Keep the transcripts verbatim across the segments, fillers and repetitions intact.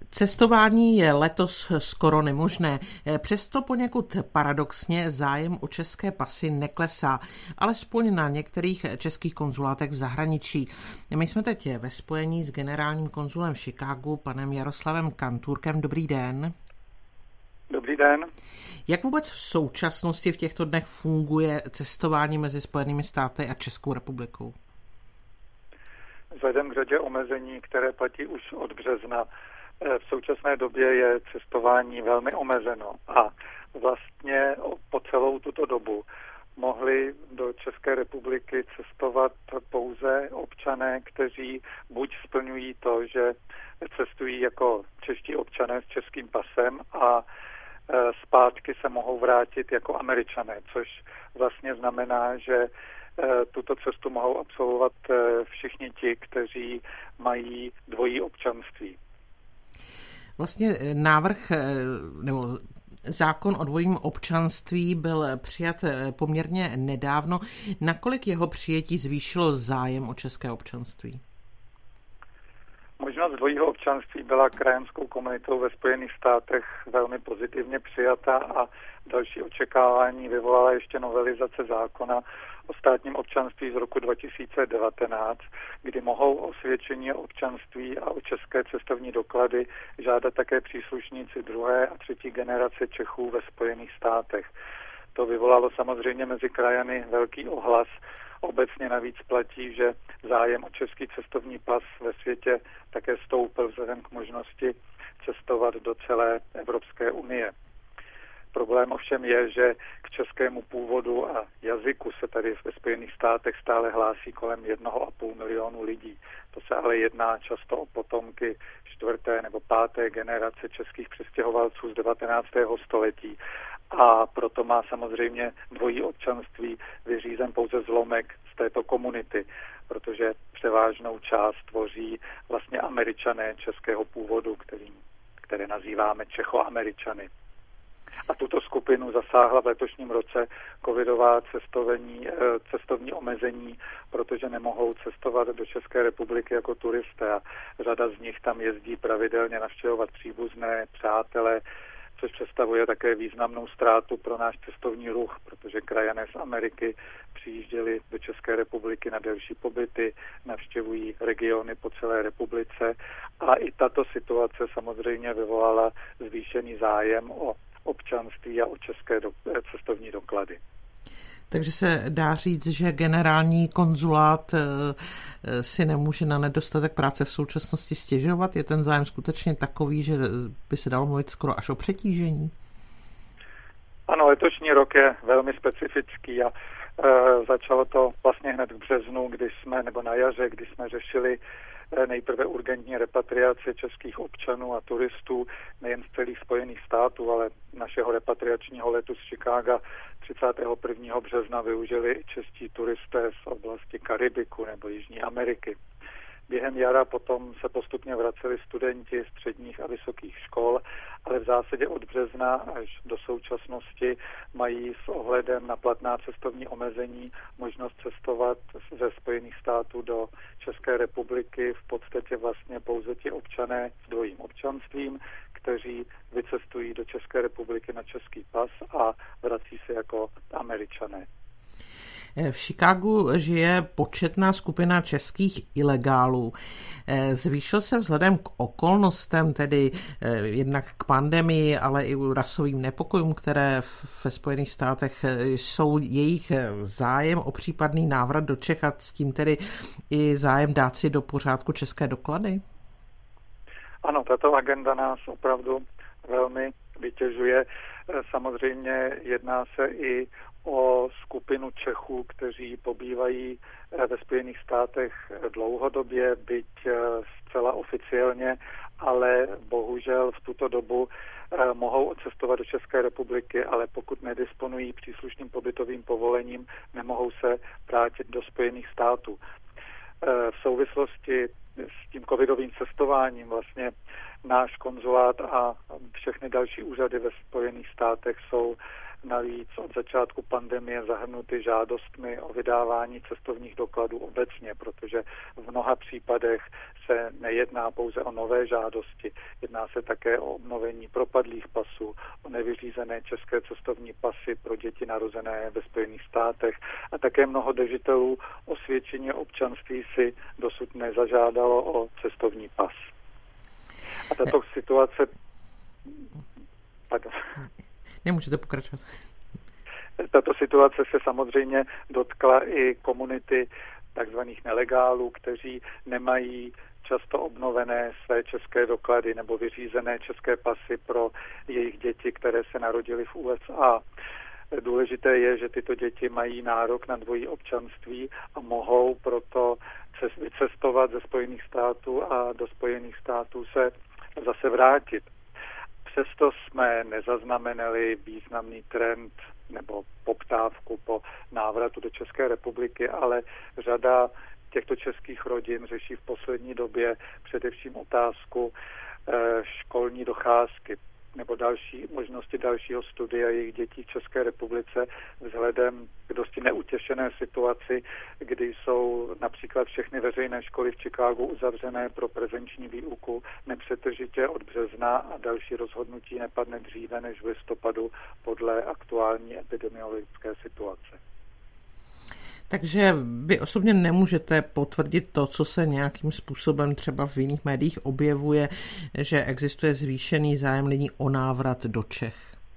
Cestování je letos skoro nemožné, přesto poněkud paradoxně zájem o české pasy neklesá, alespoň na některých českých konzulátech v zahraničí. My jsme teď ve spojení s generálním konzulem v Chicagu, panem Jaroslavem Kantůrkem. Dobrý den. Dobrý den. Jak vůbec v současnosti v těchto dnech funguje cestování mezi Spojenými státy a Českou republikou? Vzhledem k řadě omezení, které platí už od března, v současné době je cestování velmi omezeno a vlastně po celou tuto dobu mohli do České republiky cestovat pouze občané, kteří buď splňují to, že cestují jako čeští občané s českým pasem a zpátky se mohou vrátit jako Američané, což vlastně znamená, že tuto cestu mohou absolvovat všichni ti, kteří mají dvojí občanství. Vlastně návrh nebo zákon o dvojím občanství byl přijat poměrně nedávno. Nakolik jeho přijetí zvýšilo zájem o české občanství? Možnost dvojího občanství byla krajanskou komunitou ve Spojených státech velmi pozitivně přijata a další očekávání vyvolala ještě novelizace zákona o státním občanství z roku dva tisíce devatenáct, kdy mohou osvědčení o občanství a o české cestovní doklady žádat také příslušníci druhé a třetí generace Čechů ve Spojených státech. To vyvolalo samozřejmě mezi krajany velký ohlas. Obecně navíc platí, že zájem o český cestovní pas ve světě také stoupl vzhledem k možnosti cestovat do celé Evropské unie. Problém ovšem je, že k českému původu a jazyku se tady ve Spojených státech stále hlásí kolem jednoho a půl milionu lidí. To se ale jedná často o potomky čtvrté nebo páté generace českých přistěhovalců z devatenáctého století. A proto má samozřejmě dvojí občanství vyřízen pouze zlomek z této komunity, protože převážnou část tvoří vlastně Američané českého původu, který, které nazýváme Čechoameričany. A tuto skupinu zasáhla v letošním roce covidová cestovní, cestovní omezení, protože nemohou cestovat do České republiky jako turisté a řada z nich tam jezdí pravidelně navštěvovat příbuzné, přátele, což představuje také významnou ztrátu pro náš cestovní ruch, protože krajané z Ameriky přijížděli do České republiky na delší pobyty, navštěvují regiony po celé republice a i tato situace samozřejmě vyvolala zvýšený zájem o občanství a o české do, cestovní doklady. Takže se dá říct, že generální konzulát si nemůže na nedostatek práce v současnosti stěžovat? Je ten zájem skutečně takový, že by se dalo mluvit skoro až o přetížení? Ano, letošní rok je velmi specifický a e, začalo to vlastně hned v březnu, když jsme, nebo na jaře, kdy jsme řešili nejprve urgentní repatriace českých občanů a turistů nejen z celých Spojených států, ale našeho repatriačního letu z Chicaga třicátého prvního března využili i čeští turisté z oblasti Karibiku nebo Jižní Ameriky. Během jara potom se postupně vraceli studenti středních a vysokých škol, ale v zásadě od března až do současnosti mají s ohledem na platná cestovní omezení možnost cestovat ze Spojených států do České republiky v podstatě vlastně pouze ti občané s dvojím občanstvím, kteří vycestují do České republiky na český pas a vrací se jako Američané. V Chicagu žije početná skupina českých ilegálů. Zvýšil se vzhledem k okolnostem, tedy jednak k pandemii, ale i rasovým nepokojům, které ve Spojených státech jsou, jejich zájem o případný návrat do Čech a s tím tedy i zájem dát si do pořádku české doklady? Ano, tato agenda nás opravdu velmi vytěžuje. Samozřejmě jedná se i o skupinu Čechů, kteří pobývají ve Spojených státech dlouhodobě, byť zcela oficiálně, ale bohužel v tuto dobu mohou odcestovat do České republiky, ale pokud nedisponují příslušným pobytovým povolením, nemohou se vrátit do Spojených států. V souvislosti s tím covidovým cestováním vlastně náš konzulát a všechny další úřady ve Spojených státech jsou navíc od začátku pandemie zahrnuty žádostmi o vydávání cestovních dokladů obecně, protože v mnoha případech se nejedná pouze o nové žádosti, jedná se také o obnovení propadlých pasů, o nevyřízené české cestovní pasy pro děti narozené ve Spojených státech a také mnoho držitelů osvědčení občanství si dosud nezažádalo o cestovní pas. A tato situace... Pardon. Nemůžete pokračovat. Tato situace se samozřejmě dotkla i komunity takzvaných nelegálů, kteří nemají často obnovené své české doklady nebo vyřízené české pasy pro jejich děti, které se narodily v U S A. Důležité je, že tyto děti mají nárok na dvojí občanství a mohou proto vycestovat ze Spojených států a do Spojených států se zase vrátit. Přesto jsme nezaznamenali významný trend nebo poptávku po návratu do České republiky, ale řada těchto českých rodin řeší v poslední době především otázku školní docházky nebo další možnosti dalšího studia jejich dětí v České republice vzhledem k dosti neutěšené situaci, kdy jsou například všechny veřejné školy v Chicagu uzavřené pro prezenční výuku nepřetržitě od března a další rozhodnutí nepadne dříve než v listopadu podle aktuální epidemiologické situace. Takže vy osobně nemůžete potvrdit to, co se nějakým způsobem třeba v jiných médiích objevuje, že existuje zvýšený zájem lidí o návrat do Čech?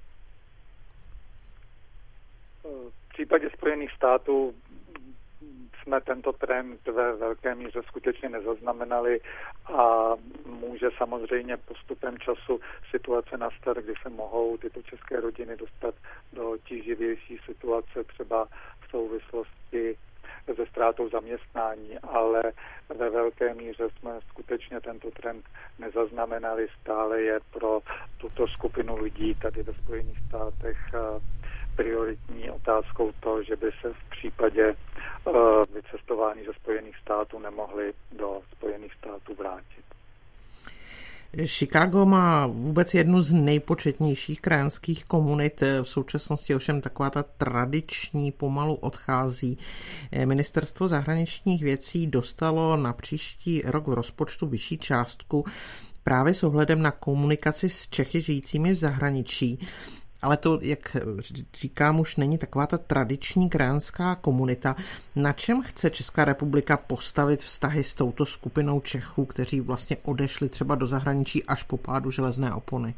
V případě Spojených států jsme tento trend ve velké míře skutečně nezaznamenali a může samozřejmě postupem času situace nastat, kdy se mohou tyto české rodiny dostat do tíživější situace, třeba v souvislosti se ztrátou zaměstnání, ale ve velké míře jsme skutečně tento trend nezaznamenali. Stále je pro tuto skupinu lidí tady ve Spojených státech prioritní otázkou to, že by se v případě uh, vycestování ze Spojených států nemohli do Spojených států vrátit. Chicago má vůbec jednu z nejpočetnějších krajanských komunit. V současnosti ovšem taková ta tradiční pomalu odchází. Ministerstvo zahraničních věcí dostalo na příští rok v rozpočtu vyšší částku právě s ohledem na komunikaci s Čechy žijícími v zahraničí. Ale to, jak říkám, už není taková ta tradiční krajanská komunita. Na čem chce Česká republika postavit vztahy s touto skupinou Čechů, kteří vlastně odešli třeba do zahraničí až po pádu železné opony?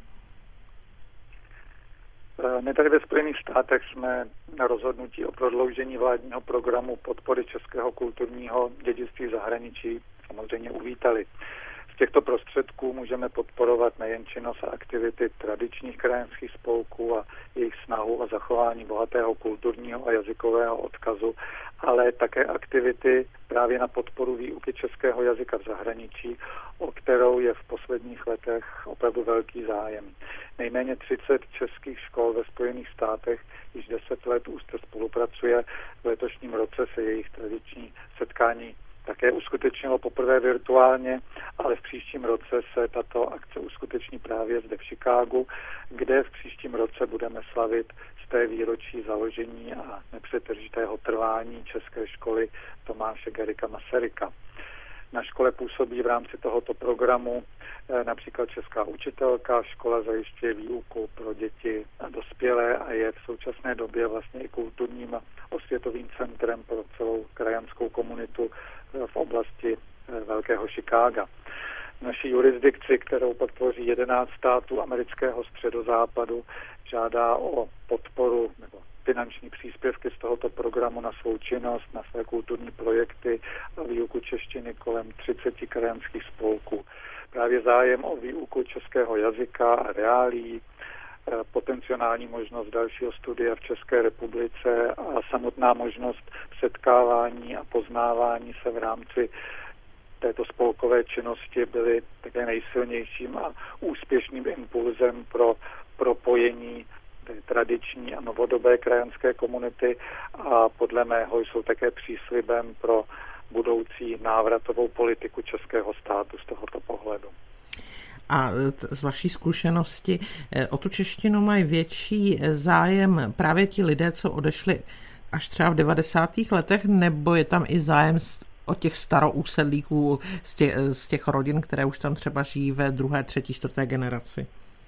My tady ve Spojených státech jsme na rozhodnutí o prodloužení vládního programu podpory českého kulturního dědictví v zahraničí samozřejmě uvítali. Z těchto prostředků můžeme podporovat nejen činnost a aktivity tradičních krajanských spolků a jejich snahu o zachování bohatého kulturního a jazykového odkazu, ale také aktivity právě na podporu výuky českého jazyka v zahraničí, o kterou je v posledních letech opravdu velký zájem. Nejméně třicet českých škol ve Spojených státech již deset let úzce spolupracuje. V letošním roce se jejich tradiční setkání také uskutečnilo poprvé virtuálně, ale v příštím roce se tato akce uskuteční právě zde v Chicagu, kde v příštím roce budeme slavit z té výročí založení a nepřetržitého trvání České školy Tomáše Garrigua Masaryka. Na škole působí v rámci tohoto programu například česká učitelka, škola zajišťuje výuku pro děti a dospělé a je v současné době vlastně i kulturním a osvětovým centrem pro celou krajanskou komunitu v oblasti Velkého Chicaga. Naší jurisdikci, kterou podpoří jedenáct států amerického středozápadu, žádá o podporu nebo finanční příspěvky z tohoto programu na svou činnost, na své kulturní projekty a výuku češtiny kolem třiceti krajanských spolků. Právě zájem o výuku českého jazyka a reálií, potenciální možnost dalšího studia v České republice a samotná možnost setkávání a poznávání se v rámci této spolkové činnosti byly také nejsilnějším a úspěšným impulzem pro propojení té tradiční a novodobé krajanské komunity a podle mého jsou také příslibem pro budoucí návratovou politiku českého státu z tohoto pohledu. A z vaší zkušenosti o tu češtinu mají větší zájem právě ti lidé, co odešli až třeba v devadesátých letech, nebo je tam i zájem o těch starousedlíků z těch, z těch rodin, které už tam třeba žijí ve druhé, třetí, čtvrté generaci?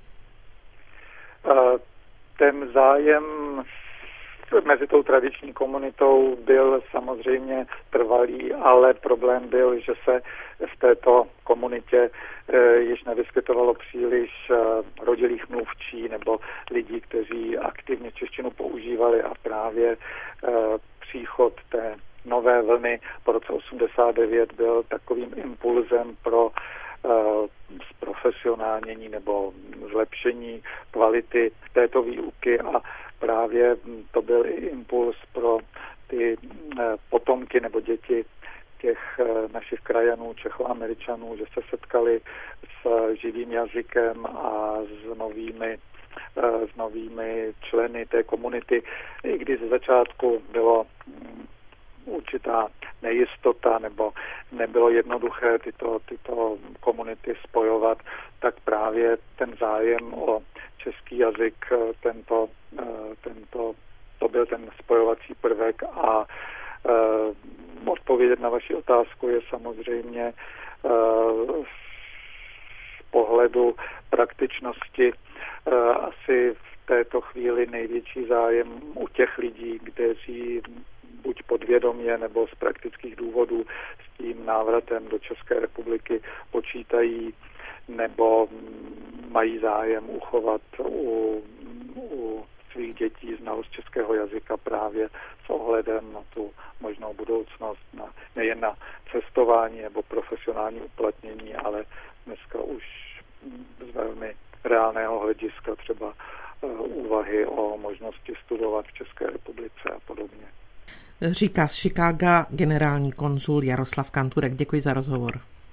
Ten zájem mezi tou tradiční komunitou byl samozřejmě trvalý, ale problém byl, že se v této komunitě e, již nevyskytovalo příliš e, rodilých mluvčí nebo lidí, kteří aktivně češtinu používali, a právě e, příchod té nové vlny po roce osmdesát devět byl takovým impulzem pro zprofesionálnění nebo zlepšení kvality této výuky, a právě to byl i impuls pro ty potomky nebo děti těch našich krajanů, Čechoameričanů, že se setkali s živým jazykem a s novými, s novými členy té komunity, i když ze začátku bylo určitá nejistota nebo nebylo jednoduché tyto, tyto komunity spojovat, tak právě ten zájem o český jazyk, tento, tento, to byl ten spojovací prvek, a uh, odpovědět na vaši otázku je samozřejmě uh, z pohledu praktičnosti uh, asi v této chvíli největší zájem u těch lidí, kteří buď podvědomě nebo z praktických důvodů s tím návratem do České republiky počítají, nebo mají zájem uchovat u, u svých dětí znalost českého jazyka právě s ohledem na tu možnou budoucnost, na, nejen na cestování nebo profesionální uplatnění, ale dneska už z velmi reálného hlediska třeba uh, úvahy o možnosti studovat v České republice a podobně. Říká z Chicaga generální konzul Jaroslav Kanturek. Děkuji za rozhovor.